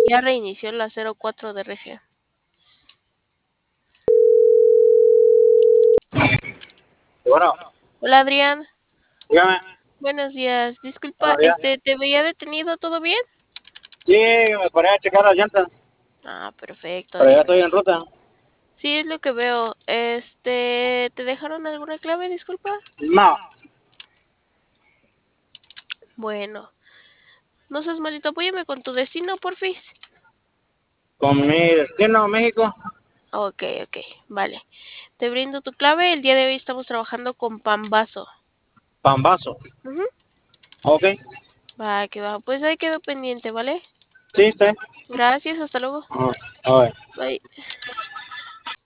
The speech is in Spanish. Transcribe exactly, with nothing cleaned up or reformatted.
Ya reinició la cero cuatro de Regia. Bueno, Hola, Adrián. dígame. Buenos días. Disculpa, Buenos días. este, ¿te veía detenido? ¿Todo bien? Sí, me paré a checar las llantas, Ah, perfecto, pero ya Adrián. estoy en ruta. Sí, es lo que veo. Este, ¿te dejaron alguna clave? Disculpa. No, Bueno, no seas malito. Apóyame con tu destino, porfis. con mi destino, México. Ok, ok, vale. Te brindo tu clave. El día de hoy estamos trabajando con Pambazo. Pambazo. Ujú. Ok, Va, que va. Pues ahí quedó pendiente, ¿vale? sí, está. Gracias, hasta luego. Ah, a ver. Bye.